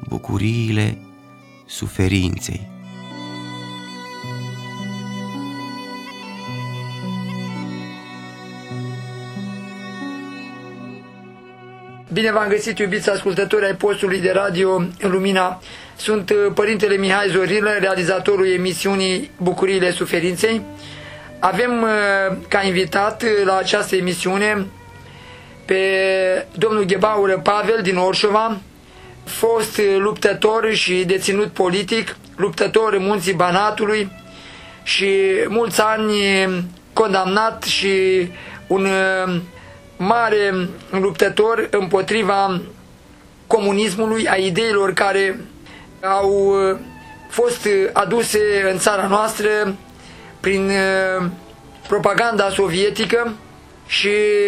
bucuriile suferinței. Bine v-am găsit, iubiți ascultători ai postului de radio Lumina. Sunt Părintele Mihai Zorilă, realizatorul emisiunii Bucuriile Suferinței. Avem ca invitat la această emisiune pe domnul Ghebaură Pavel din Orșova, fost luptător și deținut politic, luptător în munții Banatului și mulți ani condamnat și un mare luptător împotriva comunismului, a ideilor care au fost aduse în țara noastră prin propaganda sovietică. Și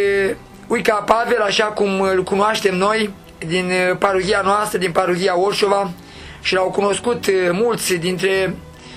Uica Pavel, așa cum îl cunoaștem noi din parohia noastră, din parohia Orșova, și l-au cunoscut mulți dintre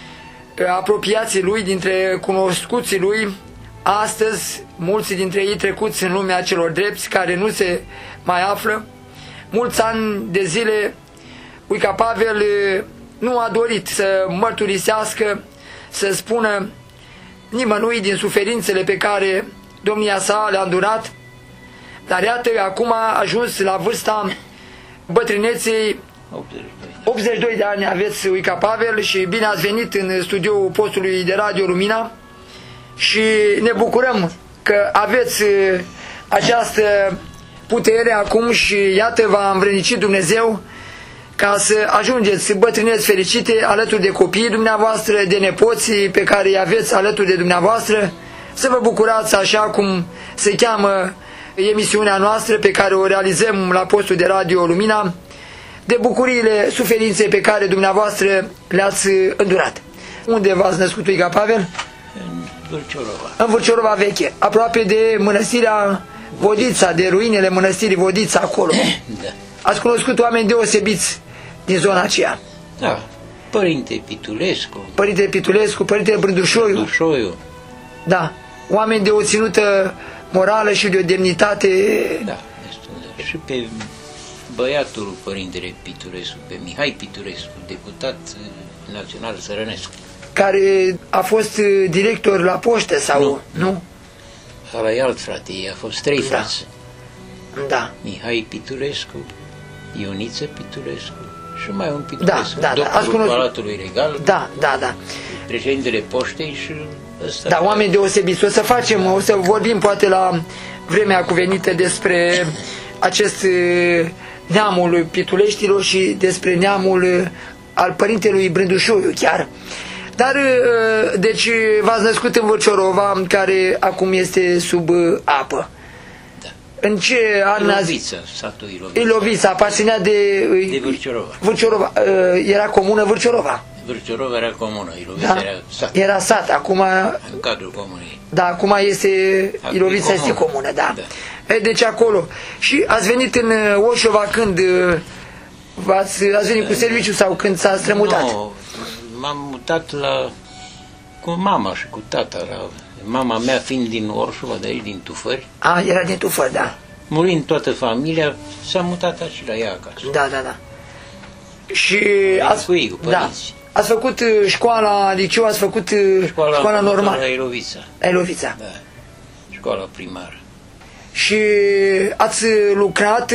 apropiații lui, dintre cunoscuții lui, astăzi mulți dintre ei trecuți în lumea celor drepți, care nu se mai află. Mulți ani de zile Uica Pavel nu a dorit să mărturisească, să spună nimănui din suferințele pe care domnia sa le-a îndurat, dar iată, acum a ajuns la vârsta bătrâneței. 82 de ani aveți, Uica Pavel, și bine ați venit în studioul postului de radio Lumina și ne bucurăm că aveți această putere acum și iată, v-a învrednicit Dumnezeu ca să ajungeți bătrâneți fericite alături de copiii dumneavoastră, de nepoții pe care îi aveți alături de dumneavoastră, să vă bucurați, așa cum se cheamă emisiunea noastră pe care o realizăm la postul de radio Lumina, de bucuriile suferinței pe care dumneavoastră le-ați îndurat. Unde v-ați născut, Uica Pavel? În Vârciorova. În Vârciorova Veche, aproape de mănăstirea Vodița, de ruinele mănăstirii Vodița acolo. Da. Ați cunoscut oameni deosebiți din zona aceea. Da. Părinte Pitulescu. Părinte Pitulescu, Părinte Brândușoiu. Da. Oameni de o ținută morală și de o demnitate. Da, destul de. Și pe băiatul Părintele Pitulescu, pe Mihai Pitulescu, deputat național Sărănescu. Care a fost director la poștă sau nu? Ăla e alt frate, a fost 3 frați. Da. Mihai Pitulescu, Ioniță Pitulescu și mai un Pitulescu, doctorul Palatului Regal, da. președintele poștei și ăsta. Da, oameni deosebiți. O să vorbim poate la vremea cuvenită despre acest neamul Pituleștilor și despre neamul al Părintelui Brândușoiu chiar. Dar, deci, v-ați născut în Vârciorova, care acum este sub apă. Da. În ce an? Ilovița, satul Ilovița. Ilovița, aparținea de Vârciorova. Vârciorova. Era comună Vârciorova. Vârciorova era comună, Ilovița era sat. Era sat, acum... În cadrul comunei. Da, acum este... Ilovița este comună, da. Deci acolo. Și ați venit în Orșova când... Ați venit cu serviciu sau când s-a strămutat? Nu, m-am mutat cu mama și cu tata. Mama mea fiind din Orșova, de aici, din Tufări. Era din Tufări, da. Murind toată familia, s-a mutat și la ea acasă. Da. Și ați ați făcut școala liceu, ați făcut școala normală. La Ilovița. La Ilovița. Da. Școala primară. Și ați lucrat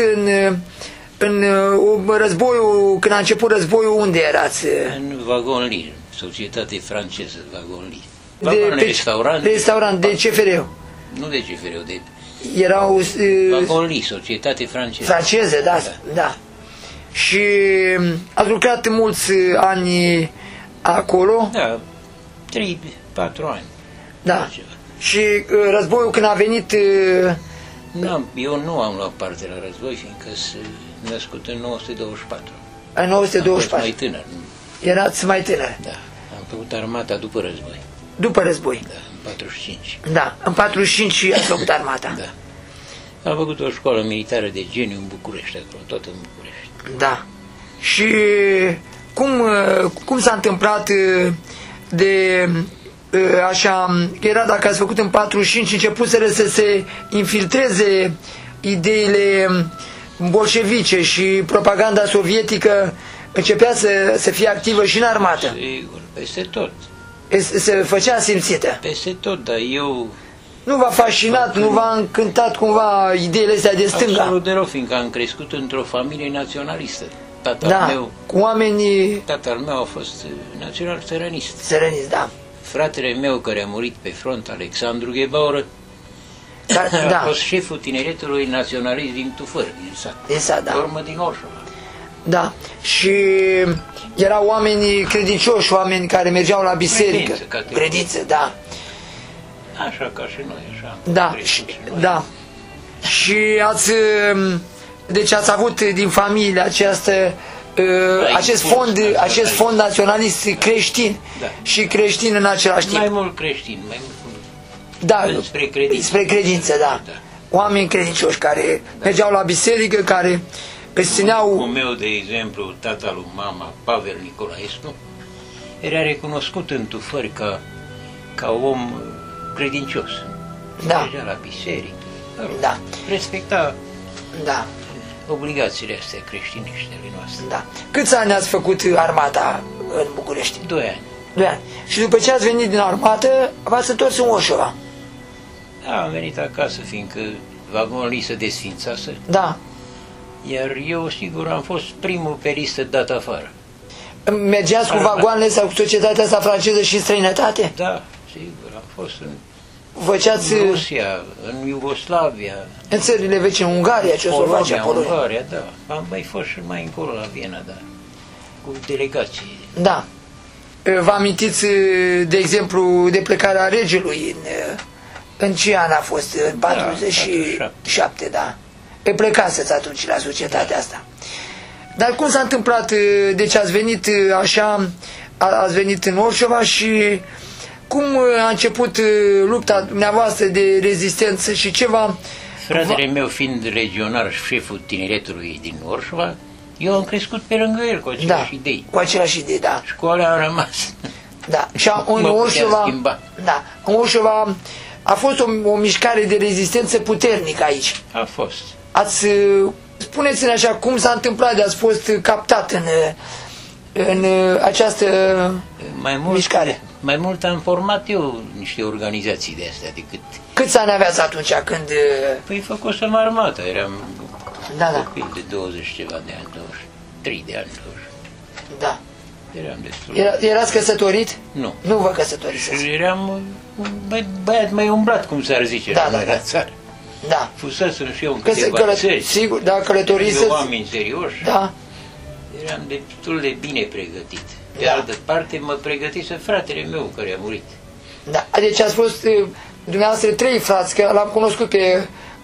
în războiul, când a început războiul, unde erați? În Vagonli, societate franceză, Vagonli. Restaurant, de CFR-ul? Nu de CFR-ul, de... Erau... Vagonli, societate franceză. Franceză, da. Și ați lucrat mulți ani acolo? Da, 3-4 ani. Da. Și războiul când a venit... Eu nu am luat parte la război, fiindcă sunt născut în 1924. În 1924? Am fost mai tânăr. Erați mai tânăr? Da. Am făcut armata după război. După război? Da, în 45. Da, în 45 ați făcut armata. Da. Am făcut o școală militară de geniu în București, acolo, tot în București. Da. Și cum s-a întâmplat de... așa, era dacă ați făcut în 45, începuseră să se infiltreze ideile bolșevice și propaganda sovietică începea să fie activă și în armată. Sigur, peste tot. Se făcea simțită. Peste tot, dar eu... Nu v-a fascinat, nu v-a încântat cumva ideile astea de stânga? Absolut deloc, fiindcă am crescut într-o familie naționalistă. Tatăl meu a fost național țărănist. Țărănist, da. Fratele meu, care a murit pe front, Alexandru Ghebaură, Da. a fost șeful tineretului naționalist din Tufăr, din sat. Din sat, da. Pe urmă din Orșova. Da. Și erau oameni credincioși, oameni care mergeau la biserică. Credință, da. Așa ca și noi, așa. Da, da. Și deci ați avut din familie acest fond naționalist creștin, da. Și creștin în același timp. Mai mult creștin, mai mult. Da, spre credință, da. Oameni credincioși care mergeau la biserică, care îți țineau... Cu meu, de exemplu, tata lui mama, Pavel Nicolaescu, era recunoscut în Tufări ca om credincios. Da. Mergea la biserică, da. Respecta, da, obligațiile astea creștiniștele noastre. Da. Câți ani ați făcut armata în București? 2 ani. 2 ani. Și după ce ați venit din armată, v-ați întors în Orșova? Da, am venit acasă, fiindcă vagonul se desfințase. Da. Iar eu, sigur, am fost primul pe listă dat afară. Mergeați cu vagoanele sau cu societatea asta franceză și în străinătate? Da, sigur, am fost în Rusia, în Iugoslavia, în țările vecine, Ungaria, Ceoslovacia, Polonia. Ungaria, da. Am mai fost și mai încolo la Viena, da, cu delegații. Da. Vă amintiți, de exemplu, de plecarea regelui în ce an a fost? În 47, da. Plecaseți atunci la societatea asta. Dar cum s-a întâmplat? Deci ați venit așa, ați venit în Orșova și cum a început lupta dumneavoastră de rezistență și ceva? Fratele meu fiind regional, șeful tineretului din Orșova, eu am crescut pe lângă el cu aceleași idei. Cu aceleași idei, da. Școala a rămas. Da. Și în Orșova, da, în Orșova a fost o mișcare de rezistență puternică aici. A fost. Spuneți-ne așa, cum s-a întâmplat de ați fost captat în această mișcare? Mai mult am format eu niște organizații de astea decât... Câți ani aveați atunci când... Păi făcusem armata, eram copil de 20 ceva de ani, 23 de ani, 20. Da. Eram destul. Erați căsătorit? Nu. Nu vă căsătoriți. Și eram un băiat mai umblat, cum s-ar zice, la țară. Da. Fusesem și eu în câteva țări. Sigur, da, călătoriți. Oameni serioși. Da. Eram destul de bine pregătit. De altă parte, mă pregătise fratele meu care a murit. Da, deci ați fost dumneavoastră 3 frați, că l-am cunoscut pe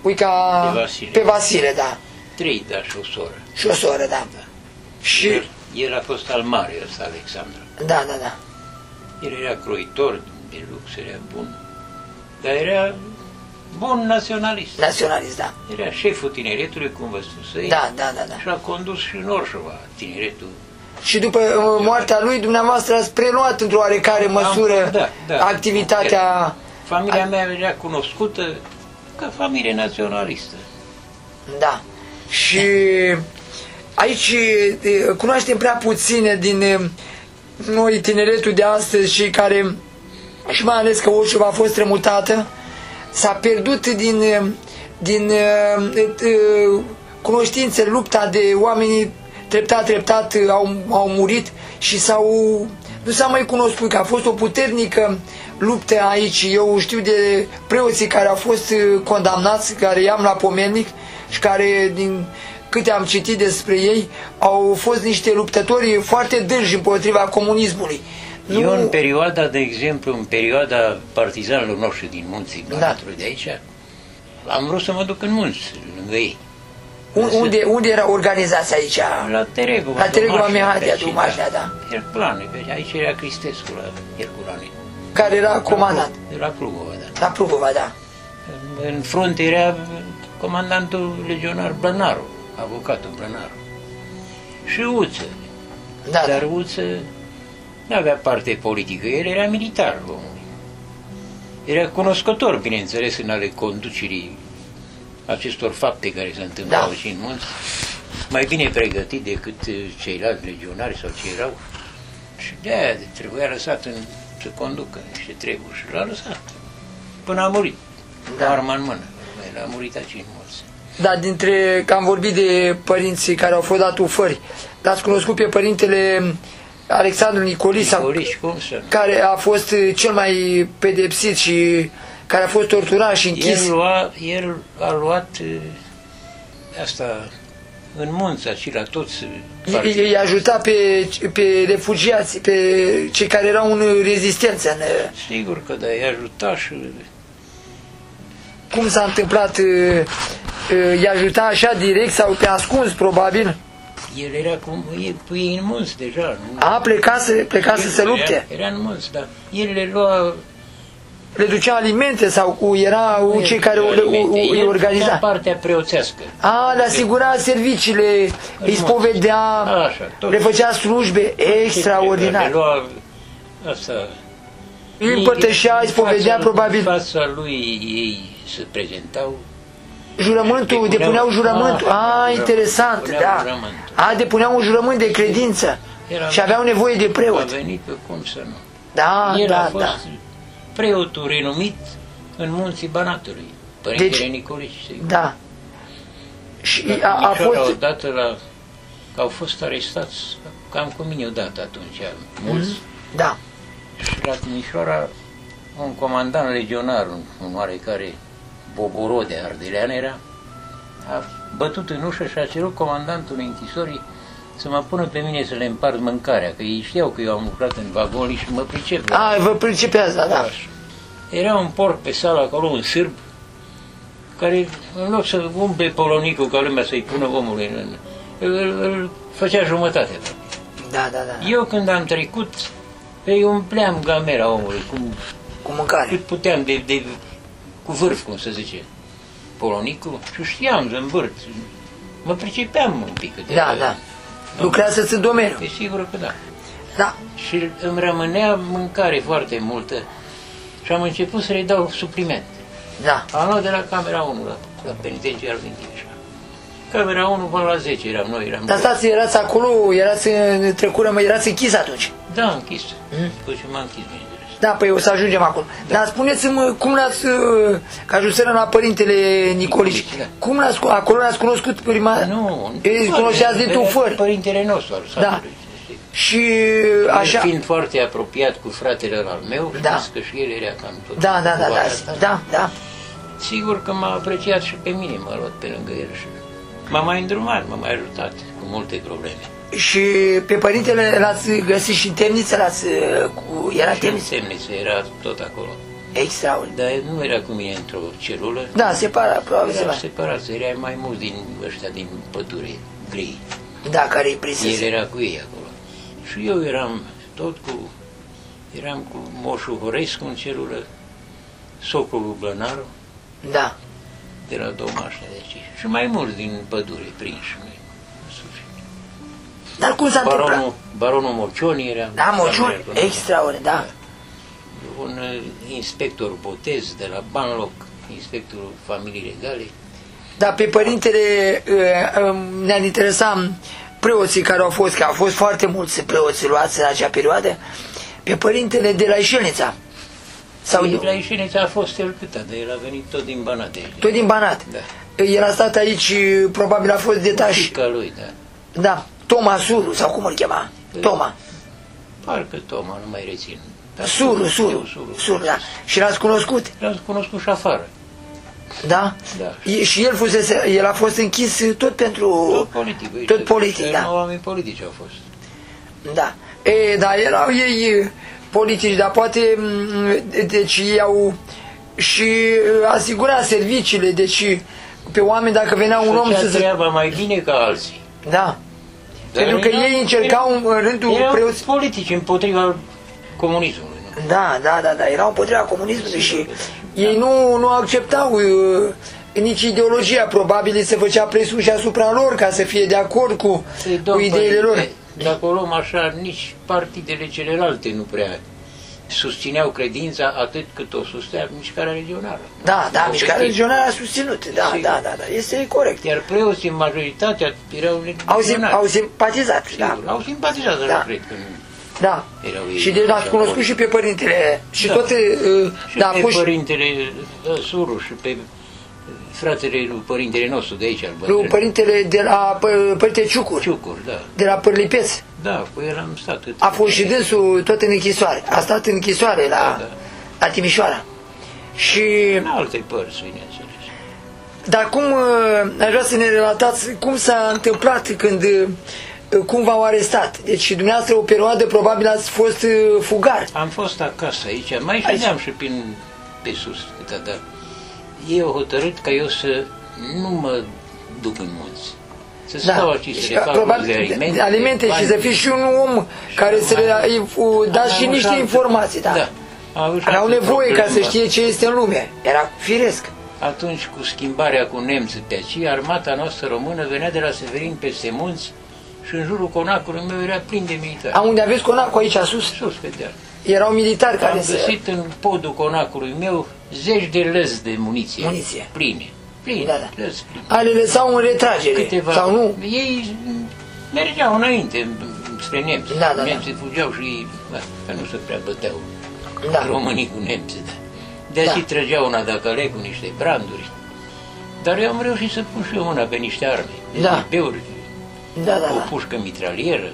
pe Vasile, da. 3, da, și o soră. Și o soră, da. Și el a fost al mare, ăsta, Alexandru. Da, da, da. El era croitor de lux, era bun. Dar era bun naționalist. Naționalist, da. Era șeful tineretului, cum vă spusei. Da, da, da, da. Și a condus și în Orșova tineretul. Și după moartea lui, dumneavoastră ați preluat într-o oarecare măsură activitatea... Familia mea era cunoscută ca familie naționalistă. Da. Și aici cunoaștem prea puține din noi, tineretul de astăzi, și care, și mai ales că Orșova a fost strămutată, s-a pierdut din cunoștințe, lupta de oamenii treptat au murit și nu s-a mai cunoscut, că a fost o puternică luptă aici. Eu știu de preoții care au fost condamnați, care i-am la pomelnic și care, din câte am citit despre ei, au fost niște luptători foarte dârji împotriva comunismului. Eu în perioada, de exemplu, în perioada partizanilor noștri din munții Banatului de aici, am vrut să mă duc în munți, lângă ei. Unde era organizația aici? La Teregova. La Teregova Mehadea, Dumașnea, da. Herculane, aici era Cristescu la Herculane. Care era comandant? La Plugova, da. La Plugova, da. În frunte era comandantul legionar Blănaru, avocatul Blănaru. Și Uță. Da, dar Uță nu avea parte politică, el era militar, omul. Era cunoscător, bineînțeles, în ale conducerii acestor fapte care se întâmplau și în munți. mai bine pregătit decât ceilalți legionari sau ce erau. Și de-aia trebuia lăsat să conducă niște treburi și l-a lăsat. Până a murit, cu arma în mână. El a murit aici în mulți. Da, că am vorbit de părinții care au fost dat ufări, l-ați cunoscut pe părintele Alexandru Nicolici, care a fost cel mai pedepsit și care a fost torturat și închis. El a luat asta în munți, aici la toți. Îi ajuta pe refugiați, pe cei care erau în rezistență. Sigur că da, îi ajuta și... Cum s-a întâmplat? Îi ajuta așa direct sau pe ascuns, probabil? El era cu ei în munți deja. Plecase să lupte. Era în munți, dar el le lua... Le ducea alimente sau erau cei care îi organiza? Partea preoțească. Le asigura serviciile, îi spovedea, le făcea slujbe extraordinare. Le lua asta... Îi împărtășea, îi spovedea probabil. În fața lui ei se prezentau. Jurământul, depuneau jurământul. Interesant, da. Depuneau un jurământ de credință și aveau nevoie de preot. A venit pe cum să nu. El a fost preotul renumit în munții Banatului, Părintele Nicolici. Da. Și a fost... Odată au fost arestați, cam cu mine odată atunci, mulți. Da. Și la Timișoara, un comandant legionar, un oarecare Boborode ardelean era, a bătut în ușă și a cerut comandantul închisorii să mă pună pe mine să le împart mâncarea, că ei știau că eu am lucrat în vagonii și mă pricep. Vă pricepeați, da. Era un porc pe sală acolo, un sârb, care în loc să umple polonicul ca lumea să-i pună omului îl făcea jumătate. Da. Eu când am trecut, îi umpleam gamera omului cu mâncare. Cât puteam, cu vârf, cum se zice, polonicul, și știam să îmbârt. Mă pricepeam un pic. Da. Lucrează-ți în domeniu. E sigur că da. Da. Și îmi rămânea mâncare foarte multă și am început să le dau supliment. Da. Am luat de la camera 1 la penitenciar din Timișoara. Camera 1 până la 10 eram noi. Dar stați, erați acolo, erați închis atunci? Da, închis. După ce m-am închis, bineînțeles. Da, păi o să ajungem acolo. Da. Dar spuneți-mi cum l-ați, ca ajunseră la Părintele Nicolici, cum acolo l-ați cunoscut prima? Nu, îi cunoșteați din ufări. Părintele nostru al satului. Și așa... Fiind foarte apropiat cu fratele al meu, știți că și el era cam tot. Da. Sigur că m-a apreciat și pe mine, m-a luat pe lângă el și m-a mai îndrumat, m-a mai ajutat cu multe probleme. Și pe părintele l-ați găsit și în temniță? Era temniță? În temniță, era tot acolo. Extraordinar. Dar nu era cu mine într-o celulă. Da, separat, probabil. Era separat, era mai mulți din ăștia din pădure, gri. Da, care îi prinsese. El era cu ei acolo. Și eu eram cu moșul Horescu în celulă, socolul Blănaru. Da. De la Domașa de aici. Și mai mulți din pădure prinși. Dar cum s-a întâmplat? Baronul Mocioni era. Da, Mocioni, extraordinar, da. Un inspector Botez de la Banloc, inspectorul familiei legale. Dar pe părintele ne-ar interesa preoții care au fost, că au fost foarte mulți preoți luați în acea perioadă, pe părintele de la Ișelnița. De la Ișelnița a fost el cât, dar el a venit tot din Banat. Tot din Banat? Da. El a stat aici, probabil a fost detașat. Fica lui, da. Da. Toma Suru, sau cum îl chema? Toma. Parcă Toma, nu mai rețin. Suru, da. Și l-ați cunoscut? L-ați cunoscut și afară. Da? Da. Și el a fost închis tot pentru... Tot politic, da. Oameni politici au fost. Da. Dar erau ei politici, dar poate... Deci ei au și asigura serviciile, deci pe oameni, dacă venea un om să... treaba mai bine ca alții. Da. Pentru că ei încercau în rândul preoți... politici împotriva comunismului. Da, erau împotriva comunismului și ei nu acceptau nici ideologia, probabil se făcea presiune și asupra lor ca să fie de acord cu ideile lor. Dacă o luăm așa, nici partidele celelalte nu prea susțineau credința atât cât o susținea mișcarea legionară. Da, da, mișcarea legionară a susținut, da, da, da, da, este corect. Iar preoții, majoritatea, erau legionari. Au simpatizat, da. Au simpatizat, dar Da. nu cred că Da. erau ei. Și de l-ați cunoscut și pe părintele, și Da. toate, Și da, a pe fost părintele Suru și pe fratele lui părintele nostru de aici, al lui bătrân. părintele de la Părinte Ciucur, Ciucur, da. de la Părlipeț. Da, cu el am stat. A fost și dânsul tot în închisoare. A stat în închisoare la, Da, la Timișoara. Și, în alte părți, bineînțeles. dar cum, aș vrea să ne relatați cum s-a întâmplat când, cum v-au arestat. Deci dumneavoastră o perioadă probabil ați fost fugar. Am fost acasă aici, mai ședeam și pe sus, dar ei au hotărât ca eu să nu mă duc în munți. Să stau aici, să le fac probabil de alimente și să fii și un om care să le dați și niște informații. Da. Da. Aveau nevoie ca să știe ce este în lume. Era firesc. Atunci, cu schimbarea cu nemții pe aici, armata noastră română venea de la Severin peste munți și în jurul conacului meu era plin de militari. Unde aveți conacul aici sus? Sus, pe deal. Erau militari care Am găsit în podul conacului meu zeci de lăzi de muniție. Muniție. Pline. Pline. Da, da. Lăzi pline. Ale lăsau în retragere. Câteva. Sau nu? Ei mergeau înainte spre nemți. Da, da, Nemții fugeau și ei, că nu se prea băteau Da. românii cu nemții. Da. De-aia Da. și trăgeau una dacăle cu niște branduri. Dar eu am reușit să pun și eu mâna pe niște arme. Da. Beuri, Da, da, o da. pușcă mitralieră,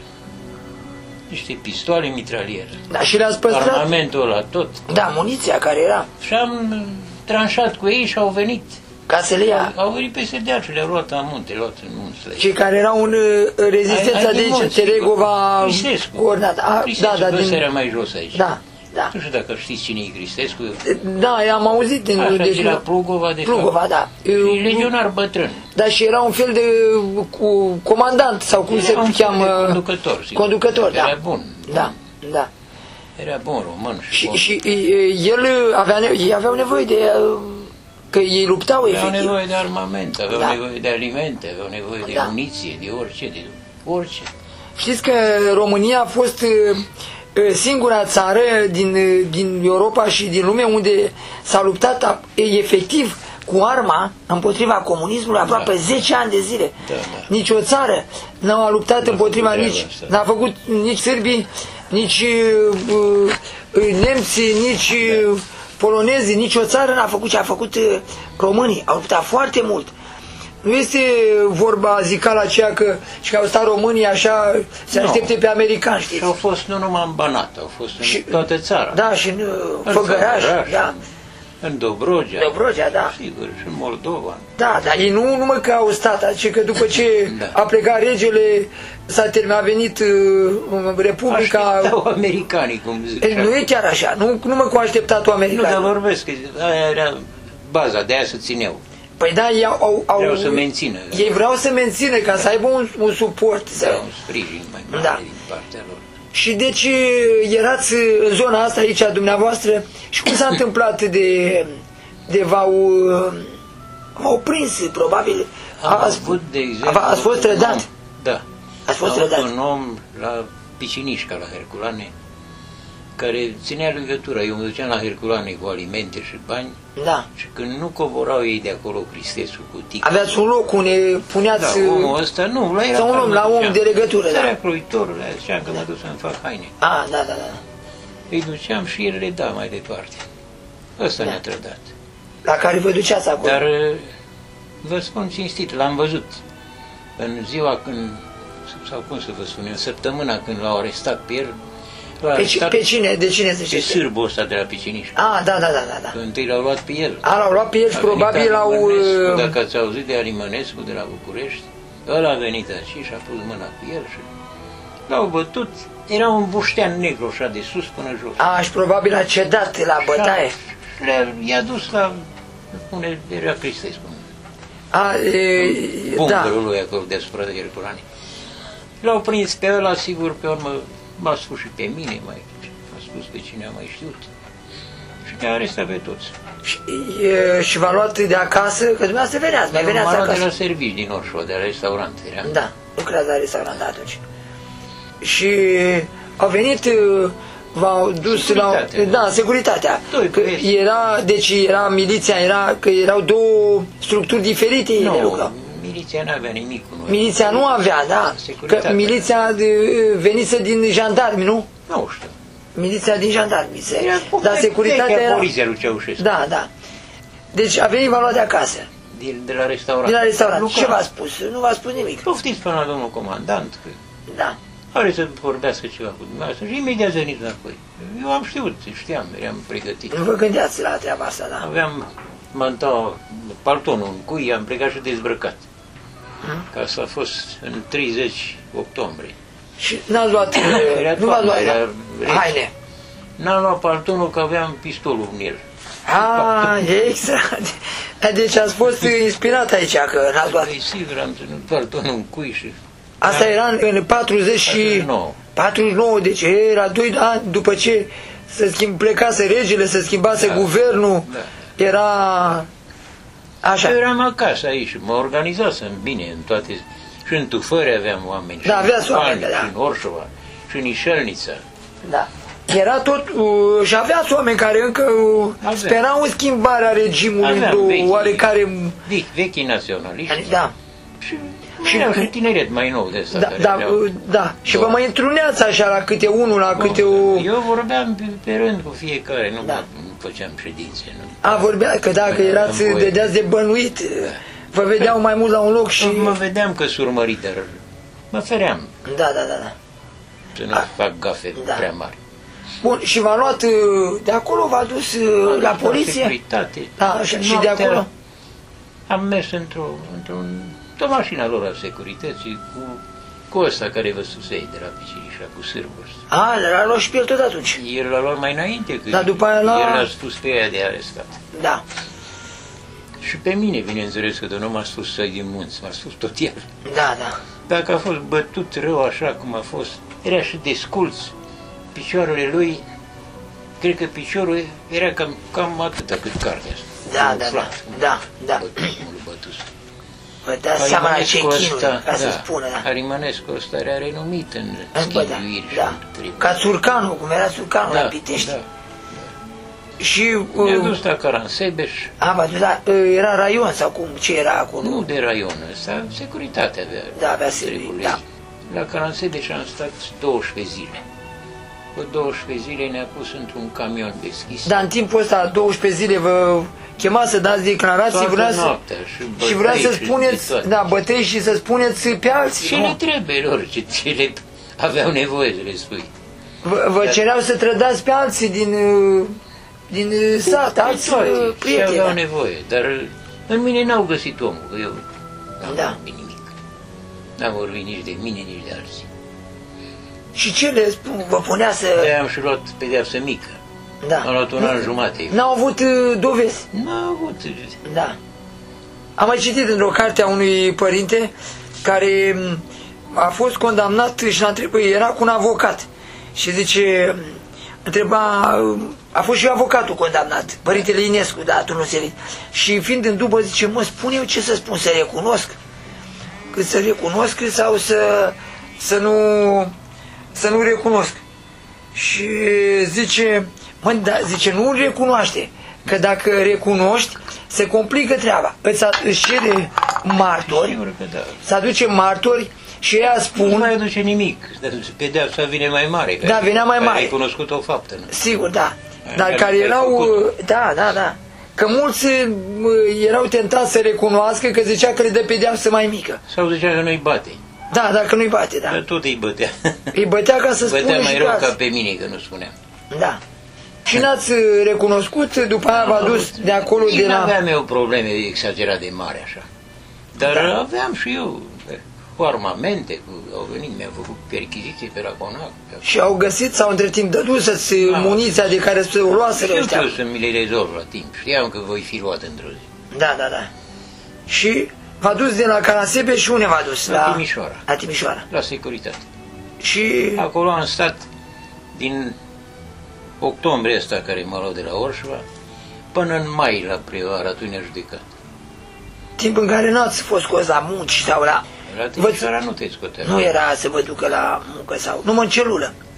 niște pistoale mitralieră. Da, și le-ați păstrat? Armamentul ăla tot. Da, muniția care era. Și am tranșat cu ei și au venit. Ca să le ia. Au venit peste deal și le-au luat în munte, luat în munte. Cei care erau în rezistența de aici, Teregova, Cornat. Da, da, din... din... era mai jos aici. Da, da. Nu știu dacă știți cine e Cristescu. Da, am auzit din... Așa, deci, și la Plugova, de Plugova, fapt. da. E legionar bătrân. Da, și era un fel de comandant, sau cum se Era un fel cheamă... de conducător, sigur. Conducător, da. Era bun. Da, da. Era bun român și bun. Și el ei aveau nevoie de... Că ei luptau, Aveau efectiv. nevoie de armament, aveau Da. nevoie de alimente, aveau nevoie de Da. muniție, de orice, de orice. Știți că România a fost singura țară din Europa și din lume unde s-a luptat efectiv cu arma împotriva comunismului aproape 10 ani de zile. Da, da. Nici o țară nu a luptat împotriva, făcut nici treaba asta. n-a făcut nici sârbii, nici nemții, nici polonezii, nici o țară n-a făcut ce a făcut românii. Au luptat foarte mult. Nu este vorba zicala aceea că și că au stat românii așa, se Nu. aștepte pe americani, știți? Și au fost nu numai în Banat, au fost în toată țara. Da, și în În Făgăraș, da. În Dobrogea. Dobrogea, da. Sigur, și în Moldova. Da, dar ei nu numai că au stat, ci că după ce Da. a plecat regele, a venit Republica... Așteptau americanii, cum zicea. Nu e chiar așa, nu numai că au așteptat-o Nu, dar americani. vorbesc, că aia era baza, de aia se țineau. Păi da, ei Vreau să mențină. Ei vreau să mențină, ca să aibă un suport. Da, un sprijin mai mare Da. din partea lor. Și deci erați în zona asta aici a dumneavoastră și cum s-a întâmplat de v-au prins, probabil, Am avut, de exemplu, ați fost trădat? Da. Ați fost am avut trădat? un om la Picinișca, la Herculane, care ținea legătura. Eu mă duceam la Herculane cu alimente și bani Da. și când nu coborau ei de acolo Cristescu cu tic. Aveați un loc unde puneați... Da, omul ăsta nu, la era sau un om, la om de legătură, da. Era croitorul, le ziceam că mă duc să-mi fac haine. Ah, da, da, da. Îi duceam și el le da mai departe. Ăsta Da. ne-a trădat. La care vă duceați acolo. Dar vă spun cinstit, l-am văzut în ziua când, sau cum să vă spun, în săptămâna când l-au arestat pe el, l-a arestat Pe cine? De cine se pe știe? sârbul ăsta de la Piciniș. Ah, da, da, da, da. Întâi l-au luat pe el. L-au luat pe el și A venit probabil l-au... Alimănescu, dacă ați auzit de Alimănescu de la București, ăla a venit aici și a pus mâna pe el și l-au bătut. Era un buștean negru așa de sus până jos. Ah, și probabil a cedat la bătaie. I-a dus la, unde era Cristescu. Da. Bungărul lui acolo deasupra de Herculane. L-au prins pe ăla, sigur, pe urmă m-a spus și pe mine, a spus pe cine a mai știut. Și ne-a arestat pe toți. Și v-a luat de acasă, că dumneavoastră veneați, mai veneați M-a luat de acasă. la servici din Orșova, de la restaurant. Era. Da, lucrați la restaurant atunci. Și au venit v-au dus la... Da, securitatea. Deci era miliția, că erau două structuri diferite de lucru. Miliția nu avea nimic cu noi. Miliția nu avea, da. Că miliția venise din jandarmi, nu? Nu știu. Miliția din jandarmi. Dar securitatea era... Poliția lui Ceaușescu. Da, da. Deci a venit, v-a luat de acasă. De la restaurant. De la restaurant. Ce v-a spus? Nu v-a spus nimic. Poftiți până la domnul comandant. Da. Are să vorbească ceva cu dumneavoastră și imediat veniți înapoi. Eu am știut, știam, eram pregătit. Nu vă gândeați la treaba asta, da? Aveam mantaua, paltonul în cui, am plecat și dezbrăcat. Că asta a fost în 30 octombrie. Și n-ați luat, nu v-ați luat haine? N-am luat paltonul că aveam pistolul în el. Exact. Deci ați fost inspirat aici, că n-ați luat. Sigur, am ținut paltonul în cui și... Asta era în 49, deci era 2 ani după ce plecase regele, se schimbase guvernul, era așa. Eu eram acasă aici, mă organizasem bine în toate, și în Tufări aveam oameni, da, aveați oameni, și în Orșova, și în Ișelnița. Da. Era tot, și aveați oameni care încă sperau schimbarea regimului într-o oarecare... Vechii naționaliști. Da. Și era un tineret mai nou de ăsta. Da. Și vă mai întruneați așa la câte unul, la câte o... Eu vorbeam pe rând cu fiecare, nu făceam ședințe. Vorbea, că dacă erați, dădeați de bănuit, vă vedeau mai mult la un loc și... Mă vedeam că s-a urmărit, dar mă feream. Da. Să nu fac gafe prea mari. Bun, și v-a luat de acolo, v-a dus la poliție? Securitate. Da, și de acolo? Am mers într-o mașină lor a securității cu ăsta care vă susei de la Picinișa, cu sârbul ăsta. L-a luat și pe el tot atunci? El l-a luat mai înainte, că după aia el l-a spus pe ea de arestat. Da. Și pe mine, bineînțeles, că nu m-a spus să din munți, m-a spus tot el. Da. Dacă a fost bătut rău așa cum a fost, era și desculț. Picioarele lui, cred că piciorul era cam atâta cât carnea asta. Da. Bătus. Vă dați seama la ce chinuri, ca să spună, da. Arimanescu ăsta era renumit în schiduiri și treburi. Ca Țurcanu, cum era Țurcanu la Pitești. Da. Și... Ne-a dus la Caransebeș. Era raion sau cum, ce era acolo? Nu de raion, ăsta, securitatea avea. Da, avea securitate, da. La Caransebeș am stat 12 zile. Cu 12 zile ne-a pus într-un camion deschis. Dar în timpul ăsta, 12 zile, vă chema să dați declarații, și vrea să spuneți, bătăi și să spuneți pe alții. Ce le trebuie lor, ce le aveau nevoie să le spui. Vă cereau să trădați pe alții din sat, alți prieteni. Și aveau nevoie, dar în mine n-au găsit omul, că eu n-am vorbit nimic. N-am vorbit nici de mine, nici de alții. Și ce le spun? Vă punea să... Am și luat pedeapsă mică. Am luat un an jumate. N-au avut dovezi? N-au avut. Da. Am mai citit într-o carte a unui părinte care a fost condamnat și l-a întrebat, era cu un avocat. Și zice, a fost și avocatul condamnat, părintele Inescu, atunci nu se vede. Și fiind în dubă, zice, spune eu ce să spun, să recunosc? Cât să recunosc sau să nu recunosc. Și zice, zice, nu recunoaște, că dacă recunoști, se complică treaba. Îți cere martori, să aduce martori și ea spun... Nu mai aduce nimic, pedeapsa vine mai mare. Da, venea mai mare. Ai cunoscut o faptă. Nu? Sigur, da. Dar care erau... Da. Că mulți erau tentați să recunoască, că zicea că le dă pedeapsă mai mică. Sau zicea că nu-i bate. Da, dacă nu-i bate, da. Dar tot îi bătea. Îi bătea ca să spună și bătea mai rău ca pe mine, că nu spuneam. Da. Și n-ați recunoscut, după aia v-a dus de acolo de la... Nu aveam eu probleme exagerat de mari, așa. Dar aveam și eu cu armamente, au venit, mi-au făcut perchiziții pe la Conac. Și au găsit sau între timp dădusă-ți muniția de care se o luaseră ăștia? Știu să mi le rezolv la timp, știam că voi fi luat într-o zi. Da. Și v-a dus de la Caransebeș și unde v-a dus? La Timișoara. La Timișoara. La securitate. Și... acolo am stat din octombrie ăsta care m-a luat de la Orșova până în mai la primăvară, atunci ne-a judecat. Timp în care n-ați fost scos la munci sau la... La Timișoara nu te scotea. Nu era să vă ducă la muncă sau... numai în celulă.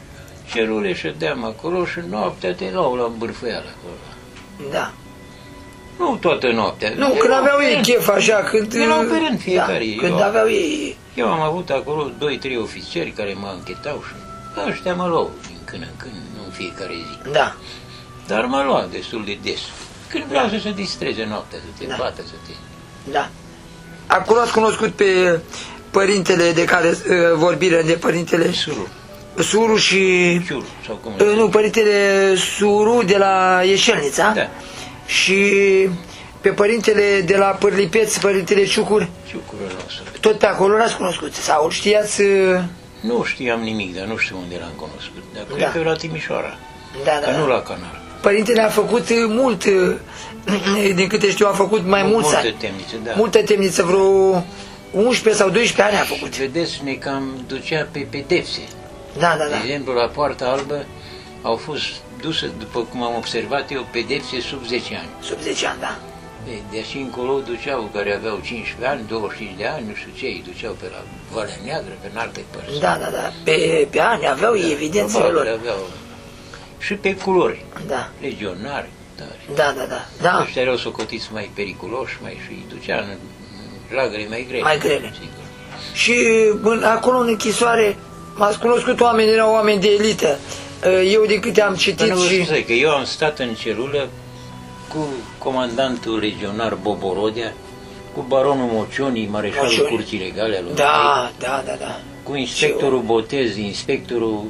celule ședeam acolo și noaptea te luau la îmbârfăială acolo. Da. Nu toată noaptea. Nu, când aveau ei chef așa, când... Erau pe rând fiecare. Da, când aveau ei... Eu am avut acolo 2-3 ofițeri care mă închetau și ăștia mă luau din când în când, nu în fiecare zi. Da. Dar mă lua destul de des. Când vreau să se distreze noaptea, să te bată, să te... Da. Acolo ați cunoscut pe părintele de care vorbire, de părintele... Suru și... Ciuru, sau cum nu, părintele Suru de la Ieșelnița. Da. Și pe părintele de la Pârlipeț, părintele Ciucur. Ciucurul nostru. Tot pe acolo l-ați cunoscut? Sau știați... Nu știam nimic, dar nu știu unde l-am cunoscut. Dar cred că la Timișoara. Da. Nu la Canal. Părintele a făcut mult, din câte știu, a făcut mai mulți ani. Multe temnițe, da. Multă temniță, vreo 11 sau 12 ani a făcut. Și vedeți, ne cam ducea pe pedepse. Da. De exemplu, la Poarta Albă au fost duse, după cum am observat eu, pedepse sub 10 ani. Sub 10 ani, da. De așa încolo duceau care aveau 15 ani, 25 de ani, nu știu ce, îi duceau pe la Valea Neagră, pe în alte părți. Da. Pe ani aveau evidențele lor. Aveau. Și pe culori. Da. Legionari. Da. Ăștia erau socotiți mai periculoși, mai și îi ducea în lagăre mai grele. Mai grele. Sigur. Și acolo în închisoare m-ați cunoscut oameni, erau oameni de elită. Eu din câte am citit că eu am stat în celulă cu comandantul legionar Boborodea, cu baronul Mocioni, mareșalul Curții Regale al lui Da. cu inspectorul Botez, inspectorul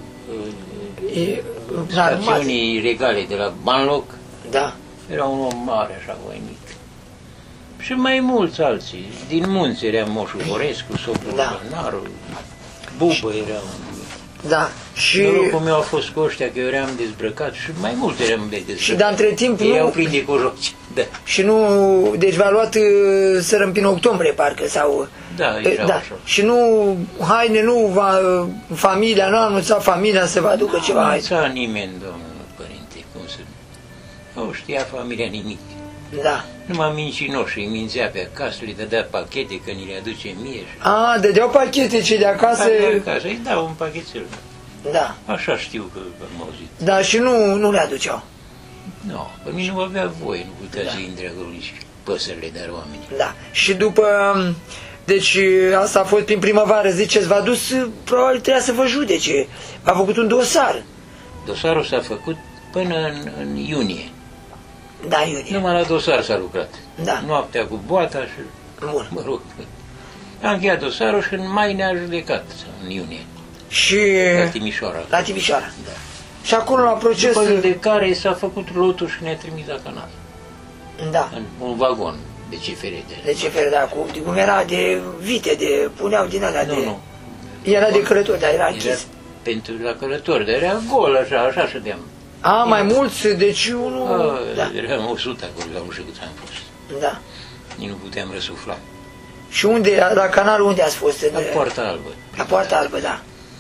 stațiunii regale de la Banloc. Da. Era un om mare, așa, voinic. Și mai mulți alții. Din munți era Moșu Vorescu, Socul Bărnaru, Bubă era un... Da. Și norocul meu a fost cu ăștia, că eu eram dezbrăcat și mai mult eram de dezbrăcat. Și dar între timp ei au prins de coroci. Da. Și nu... Deci v-a luat sărămpin octombrie, parcă, sau... Da, era așa. Și nu... Haine, nu va... Familia, nu a anunțat familia să vă aducă ceva. Nu a anunțat nimeni, domnul părinte, cum să... Nu știa familia nimic. Da. Numai mincinoși, îi mințea pe acasă, le dădea pachete că ni le aduce mie. Dădeau pachete cei de acasă? De acasă, îi dau un pachetel. Da. Așa știu că am auzit. Da, și nu le aduceau? Nu, pe mine nu avea voie, nu putea să intre acolo nici păsările, dar oamenii. Da. Și după... Deci asta a fost prin primăvară, ziceți, v-a dus, probabil trebuia să vă judece. V-a făcut un dosar. Dosarul s-a făcut până în iunie. Da, iunie. Numai la dosar s-a lucrat. Da. Noaptea cu boata și... Bun. Mă rog. Am încheiat dosarul și în mai ne-a judecat, în iunie. Și... La Timișoara. La Timișoara. Da. Și acolo la proces... După de care s-a făcut lotul și ne-a trimis la Canal. Da. În un vagon de CFR. De CFR, da, cum era de vite, de... Puneau din alea de... Nu. Era de călători, dar era închis. Era pentru la călători, dar era gol, așa ședeam. Mai mulți, deci unul... Da. Eram 100 acolo, la ușă cât am fost. Da. Nici nu puteam răsufla. Și unde, la Canal, unde ați fost? La Poarta Albă. La Poarta Albă, da.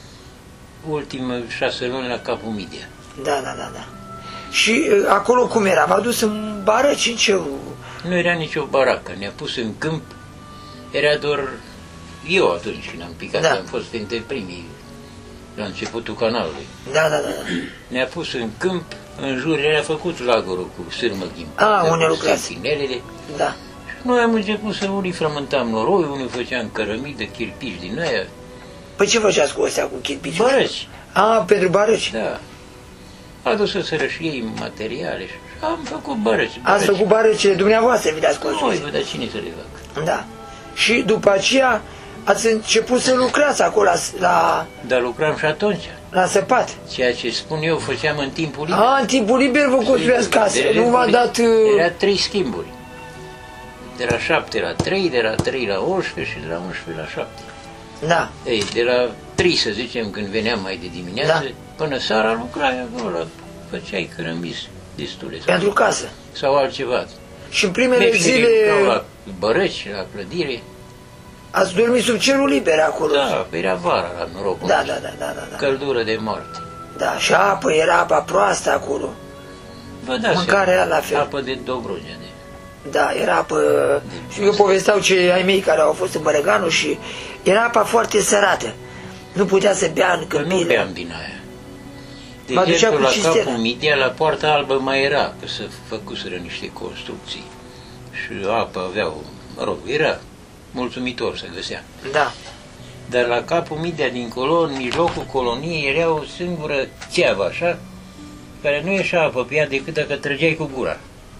Ultimă 6 luni la Capul Midia. Da. Și acolo cum era? V-a dus în barăci, în ce? Nu era nicio baracă, ne-a pus în câmp, era doar eu atunci când am picat, am fost dintre primii la începutul canalului. Da. Ne-a pus în câmp, în jur era făcut lagărul cu sârmă ghimpă. Unde lucrați? Da. Și noi am început să unii frământam noroi, unii făceam cărămidă, chirpici din aia. Păi ce făceați cu astea, cu chirpici? Bărăci. Pentru bărăci? Da. Adusă-sără și ei materiale și am făcut bărăci. Ați făcut bărăcile dumneavoastră, vi le-ați construit? Noi, dar cine să le fac? Da. Și după aceea ați început să lucrați acolo la... Dar lucram și atunci. La săpat. Ceea ce spun eu făceam în timpul liber. În timpul liber vă construiați case. Nu v-a dat... Era 3 schimburi. De la 7 la 3, de la 3 la 11 și de la 11 la 7. Da. Ei, de la 3, să zicem, când veneam mai de dimineață, până seara lucrai acolo, făceai cărămizi destule. Pentru casă. Sau altceva. Și în primele zile... La bărăci, la clădire. Ați dormit sub cerul liber acolo? Da, era vara la norocul. Da. Căldură de moarte. Da, și apă, era apa proastă acolo. Vă dați mâncarea era la fel. Apă de Dobrogea. Da, era apă... Și eu povesteau cei ai mei care au fost în Bărăganu și era apa foarte sărată. Nu putea să bea în câmpile. Nu beam din aia. exemplu, la Capul Midia, la Poarta Albă mai era, că se făcuseră niște construcții și apă aveau, mă rog, era mulțumitor să găsea. Da. Dar la Capul Midia, dincolo, în mijlocul coloniei, era o singură țeavă, așa, care nu ieșea apă pe ea decât dacă trăgeai cu gura.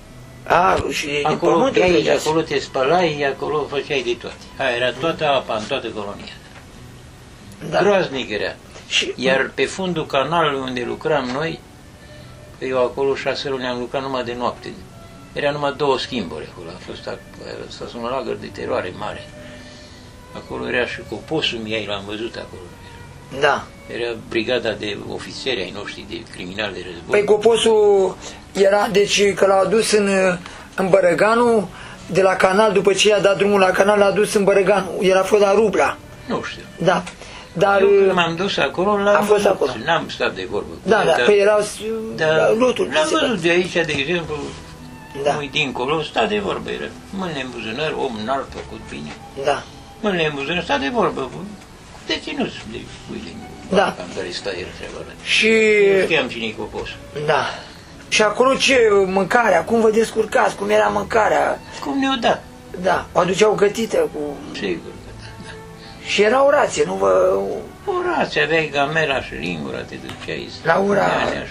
Și acolo beai, acolo te spălai, acolo făceai de toate. Aia era toată apa în toată colonia. Da. Groaznic era. Iar pe fundul canalului unde lucram noi, eu acolo 6 luni am lucrat numai de noapte. Era numai 2 schimburi acolo. A fost un lagăr de teroare mare. Acolo era și Coposul, ei l-am văzut acolo. Da. Era brigada de ofițeri ai noștri, de criminali de război. Păi Coposul era, deci că l-au adus în Bărăganu, de la canal, după ce i-a dat drumul la canal, l-a adus în Bărăganu. El a fost la Rubla. Nu știu. Da. Dar eu când m-am dus acolo, l-am văzut. Acolo. N-am stat de vorbă. Da, păi erau lotul. L-am văzut de aici, de exemplu, nu-i dincolo, sta de vorbă. Era mâine în buzunar, om înalt, făcut bine. Da. Mâine în buzunar, sta de vorbă, cu deținuți de uite, da. Am care sta el treaba. Și... Nu știam cine-i Coposul. Da. Și acolo ce mâncarea, cum vă descurcați, cum era mâncarea? Cum ne-o dat. Da, o aduceau gătită cu... Sigur. Și era o rație, nu vă... O rație, aveai gamela și lingura, te duceai la ura.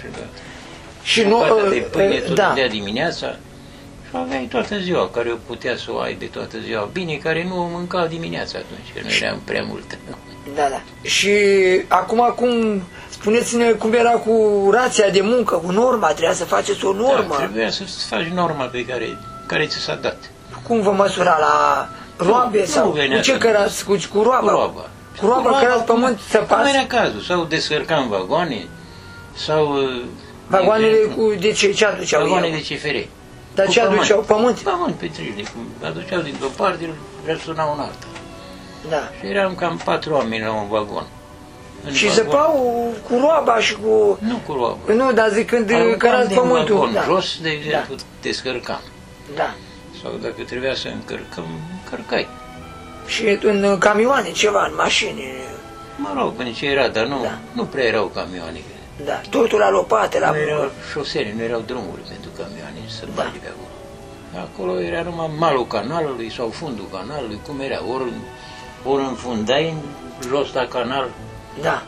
Și nu... de pâine tot dea dimineața și aveai toată ziua, care o putea să o ai de toată ziua. Bine, care nu o mânca dimineața atunci, că nu eram prea multă. Da. Și acum, spuneți-ne cum era cu rația de muncă, cu norma, trebuia să faceți o normă. Da, trebuia să faci norma pe care ți s-a dat. Cum vă măsura la... roabe sau cu ce cărați? Cu roaba? Cu roaba cărați pământ să pas? Cum era cazul, sau descărcam vagoane, sau... Vagoanele de ce aduceau? Vagoane de CFR. Dar ce aduceau? Pământ? Pământ pe trijnic, aduceau dintr-o parte, răsunau în alta. Da. Și eram cam 4 oameni la un vagon. Și zăpau cu roaba și cu... Nu cu roaba. Nu, dar zic când cărați pământul. Vagon jos, de exemplu, descărcam. Da. Sau dacă trebuia să încărcăm, încărcai. Și în camioane, ceva, în mașini? Mă rog, până ce era, dar nu prea erau camioane. Da, totul la lopate, la... Nu erau șosele, nu erau drumuri pentru camioane să bagi pe acolo. Acolo era numai malul canalului sau fundul canalului, cum era, ori înfundai în jos la canal, da,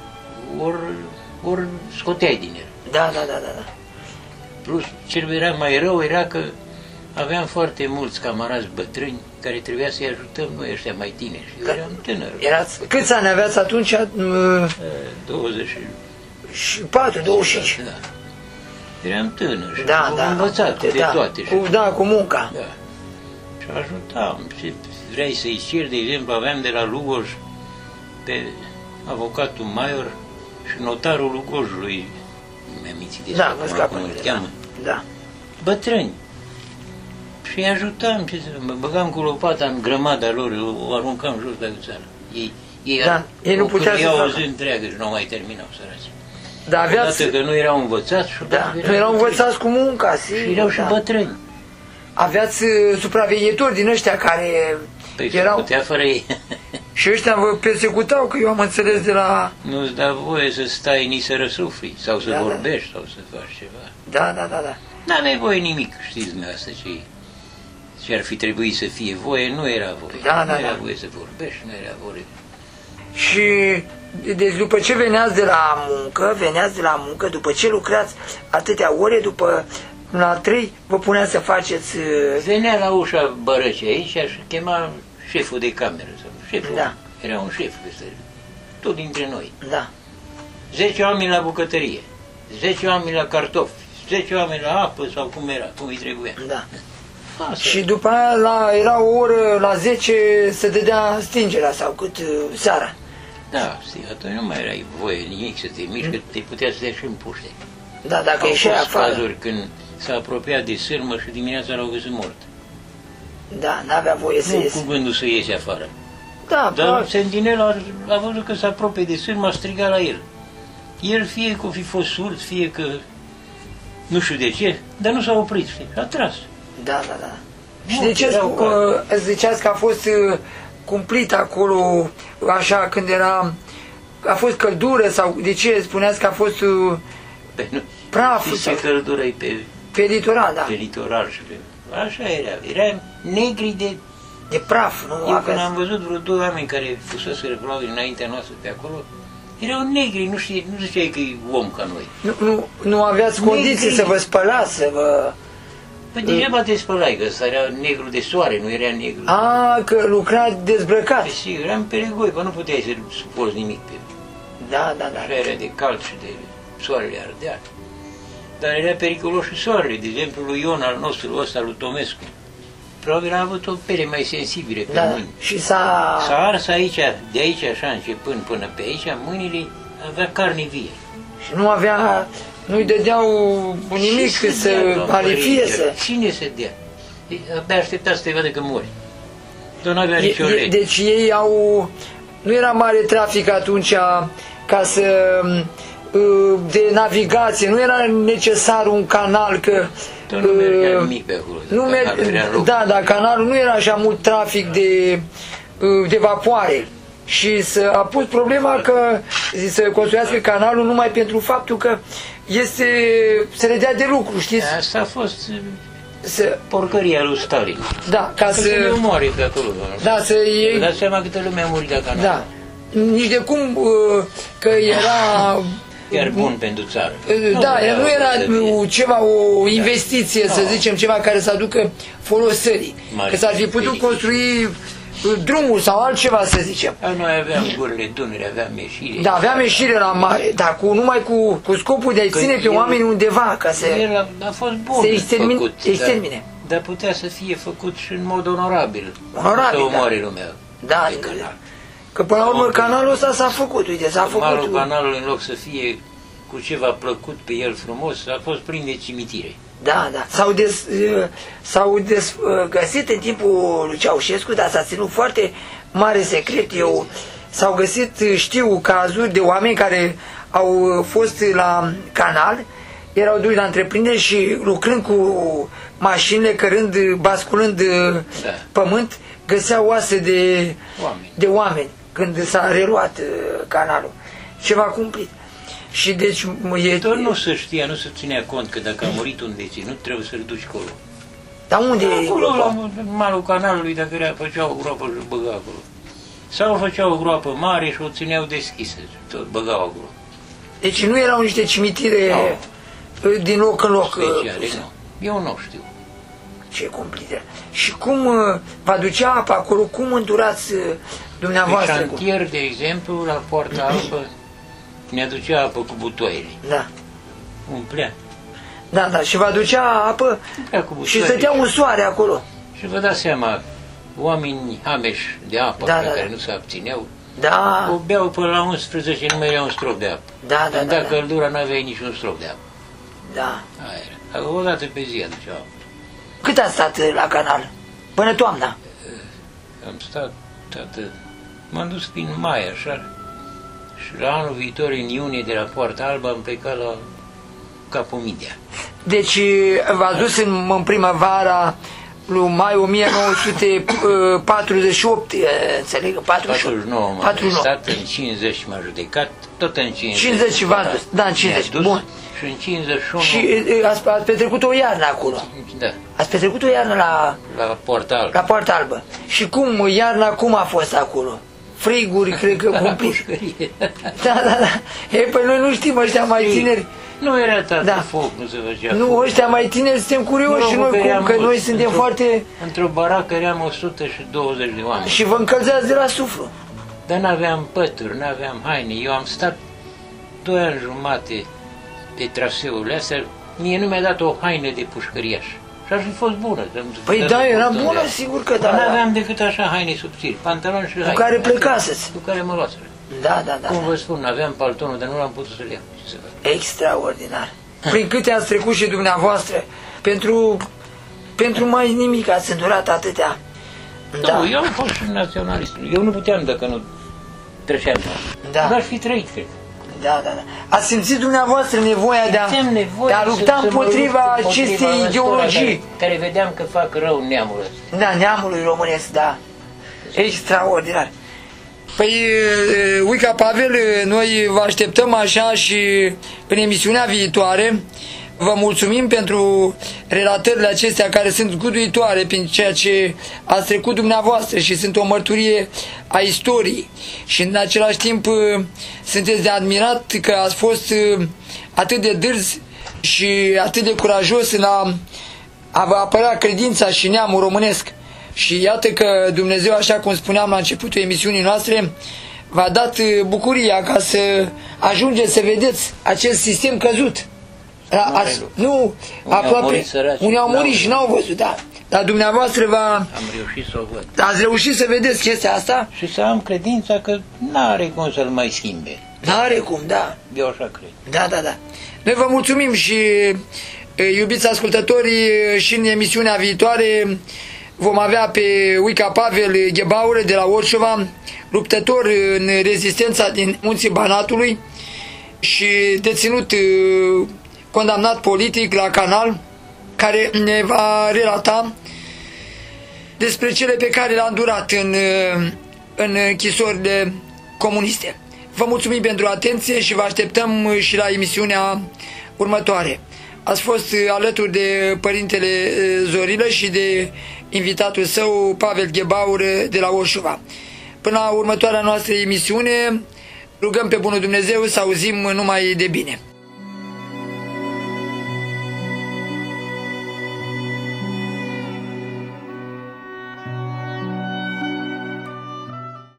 ori scoteai din el. Da. Plus, ce era mai rău era că aveam foarte mulți camarazi bătrâni care trebuia să-i ajutăm noi ăștia mai tineri. Eu eram tânăr. Câți ani aveați atunci? 24, 25. Da. Eram tânăr și am învățat de toate. Cu munca. Da. Și ajutam. Și vrei să-i ceri, de exemplu, aveam de la Lugoj pe avocatul Maior și notarul Lugojului, mi-am mințit de cum îl cheamă. Da. Bătrâni. Și îi ajutam, mă băgam cu lopata în grămada lor, o aruncam jos de țară. Ei nu puteau să facă. o zi întreagă și nu mai terminau săraci. Dar odată că nu erau învățați. Nu erau învățați cu munca, și erau și bătrâni. Aveați supraveghetori din ăștia care erau... putea fără ei. Și ăștia vă persecutau, că eu am înțeles de la... Nu-ți da voie să stai nici să răsufli, sau să vorbești, sau să faci ceva. Da. N-aveai voie nimic, știți dumneavoastră ce ar fi trebuit să fie voie, nu era voie. Nu era voie să vorbești, nu era voie. Și deci după ce veneați de la muncă, după ce lucrați atâtea ore, după la 3 vă punea să faceți... Venea la ușa bărăcii aici și chema șeful de cameră. Sau șeful, era un șef, tot dintre noi. Da. 10 oameni la bucătărie, 10 oameni la cartofi, 10 oameni la apă sau cum era, cum îi trebuia. Da. Și după aia era o oră, la 10 se dădea stingerea sau cât seara. Da, atunci nu mai erai voie nimic să te miști, că te putea să te și în puște. Da, dacă ieșeai afară. Au fost cazuri când s-a apropiat de sârmă și dimineața l-au găsit mort. Da, n-avea voie să iese. Nu cu gândul să iese afară. Da, dar sentinela a văzut că se apropie de sârmă, a strigat la el. El fie că o fi fost surd, fie că nu știu de ce, dar nu s-a oprit, a tras. Da. Și de ce ziceați că a fost cumplit acolo, așa, când a fost căldură, sau de ce spuneați că a fost Pe nu. Praful Ce căldură e pe litoral, da. pe litoral și pe... Așa era. Era negri De praf, nu Eu când aveți. am văzut vreo doi oameni care fuseseră probabil înaintea noastră pe acolo, erau negri, nu ziceai că e om ca noi. Nu aveați condiții să vă spălați, să vă... Păi degeaba te spălai, că ăsta era negru de soare, nu era negru. Că lucrați dezbrăcat. Păi sigur, eram peregoi, că nu puteai să suporți nimic pe Da. Așa era de cald și de soarele ardea. Dar era periculos și soarele, de exemplu lui Ion al nostru, ăsta, lui Tomescu. Probabil a avut o pere mai sensibilă pe mâini. Și s-a ars aici, de aici așa începând până pe aici, mâinile avea carne vie. Și nu-i dădeau nimic să alifie să... Cine se dea? Abia aștepta să te vadă că mori. Dar nu avea nicio lege. Deci ei nu era mare trafic atunci ca să... de navigație, nu era necesar un canal că... Nu mergea nimic pe acolo. Dar canalul nu era așa mult trafic de vapoare. Și a pus problema că să construiască canalul numai pentru faptul că se le dea de lucru, știți? Asta a fost porcăria lui Stalin. Da, ca să le omoare pe acolo. Da, să iei... Dați seama câtă lume a murit la canal. Da. Nici de cum că era... Chiar bun pentru țară. Da, nu era ceva, o investiție, să zicem, ceva care să aducă folosării. Că s-ar fi putut construi drumul sau altceva, să zicem. Noi aveam gurile Dunării, aveam ieșire. Da, aveam ieșire la mare, dar numai cu scopul de a-i ține pe oameni undeva, ca să... A fost bun extermine. Dar putea să fie făcut și în mod onorabil. Onorabil, să omoare lumea. Da, că până la urmă canalul ăsta s-a făcut, uite, s-a făcut... Malul canalului, în loc să fie cu ceva plăcut pe el frumos, a fost plin de cimitire. Da. S-au găsit în timpul lui Ceaușescu, dar s-a ținut foarte mare secret. S-au găsit, știu, cazuri de oameni care au fost la canal, erau duși la întreprindere și lucrând cu mașinile, basculând pământ, găseau oase de oameni când s-a reluat canalul. Ceva cumplit. Și deci Tot nu se știa, nu se ținea cont că dacă a murit un deținut trebuie să-l duci acolo. Dar unde e acolo, la malul canalului, dacă făceau o groapă și băga acolo. Sau făceau o groapă mare și o țineau deschisă, tot băgau acolo. Deci nu erau niște cimitire din loc în loc. Speciale, nu. Eu nu știu. Ce complicat. Și cum vă ducea apa acolo, cum îndurați dumneavoastră? Pe șantier, de exemplu, la Poarta Albă, ne aducea apă cu butoaile. Da. Umplea. Da, și vă aducea apă și stătea un soare acolo. Și vă dați seama, oameni hameși de apă, care nu se abțineau, o beau până la 11, nu mai era un strop de apă. Când dacă căldura nu aveai niciun strop de apă. Da. Aia era. O dată pe zi aducea apă. Cât ați stat la canal? Până toamna? Am stat, m-am dus prin mai, așa. Și la anul viitor, în iunie, de la Poarta Albă, am plecat la Capomidea. Deci v-ați dus în primăvara lui mai 1948, înțeleg? 49 m-am stat, în 50 m-a judecat, tot în 50. 50 v-ați dus, da, în 50, bun. Și în 51... Și ați petrecut o iarnă acolo? Da. Ați petrecut o iarnă la Poarta Albă. La Poarta Albă. Și iarna cum a fost acolo? Friguri, cred că cumplit. Da. Păi noi nu știm, ăștia mai tineri. Nu era tată foc, nu se făcea foc. Nu, ăștia mai tineri suntem curioși și noi, că noi suntem foarte... Într-o baracă eram 120 de oameni. Și vă încălzeați de la suflu. Dar n-aveam pături, n-aveam haine. Eu am stat 2 ani jumate pe traseurile astea. Mie nu mi-a dat o haină de pușcăriaș. Și ar fi fost bună. Păi da, era bună, sigur că da. Nu aveam decât așa haine subțiri, pantaloni și haine. Cu care plecaseți. Cu care mă luaseră. Da. Cum vă spun, aveam paltonul, dar nu l-am putut să-l iau. Extraordinar. Prin câte ați trecut și dumneavoastră, pentru mai nimic ați îndurat atâtea. Da. Eu am fost și naționalist. Eu nu puteam dacă nu treceam. Da. Nu aș fi trăit, cred. Da. Ați simțit dumneavoastră nevoia de a lupta împotriva acestei ideologii. Care vedeam că fac rău neamul ăsta. Da, neamului românesc, da. Extraordinar. Păi, Uica Pavel, noi vă așteptăm așa și în emisiunea viitoare. Vă mulțumim pentru relatările acestea care sunt zguduitoare prin ceea ce ați trecut dumneavoastră și sunt o mărturie a istoriei. Și în același timp sunteți de admirat că ați fost atât de dârzi și atât de curajos în a vă apăra credința și neamul românesc. Și iată că Dumnezeu, așa cum spuneam la începutul emisiunii noastre, v-a dat bucuria ca să ajungeți să vedeți acest sistem căzut. Nu, aproape, unii au murit și n-au văzut, da. Dar dumneavoastră am reușit să o văd. Ați reușit să vedeți chestia asta? Și să am credința că n-are cum să-l mai schimbe. N-are cum, da. Eu așa cred. Da. Noi vă mulțumim și, iubiți ascultători, și în emisiunea viitoare vom avea pe Uica Pavel Ghebaură de la Orșova, luptător în rezistența din Munții Banatului și deținut, condamnat politic la Canal, care ne va relata despre cele pe care le-a îndurat în închisorile comuniste. Vă mulțumim pentru atenție și vă așteptăm și la emisiunea următoare. Ați fost alături de Părintele Zorilă și de invitatul său, Pavel Ghebaur, de la Orșova. Până la următoarea noastră emisiune, rugăm pe bunul Dumnezeu să auzim numai de bine.